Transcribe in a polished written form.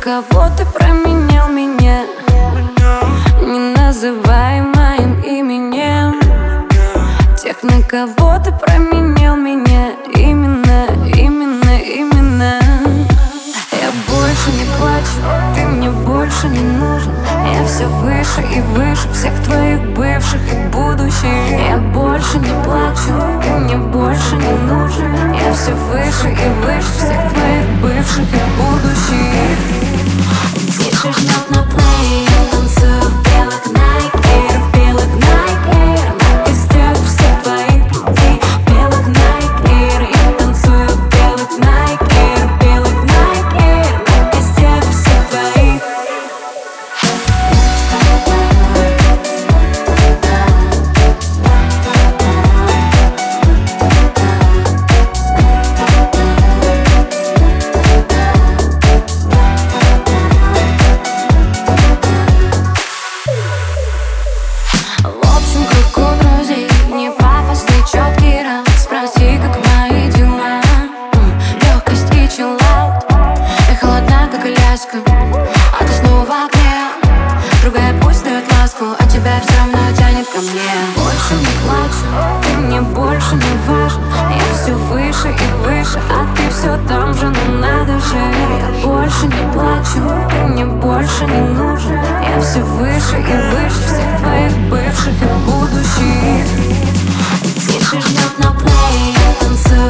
кого ты променял меня, не называй моим именем. Тех, на кого ты променял меня, именно. Я больше не плачу, ты мне больше не нужен. Я все выше и выше всех твоих бывших и будущих. Я больше не плачу, ты мне больше не нужен. Я все выше и выше всех твоих бывших и будущих. Тише жмет на плей, я танцую в белых Nike Air, в белых Nike Air. На кистях все твои пути, в белых Nike Air. Я танцую в белых Nike Air, в белых Nike Air. На кистях все твои. А ты снова в окне, другая пусть дает ласку, а тебя все равно тянет ко мне. Больше не плачу, ты мне больше не важен. Я все выше и выше, а ты все там же, ну надо же. Я больше не плачу, ты мне больше не нужен. Я все выше и выше всех твоих бывших и будущих. Тише жмет на плей, я танцую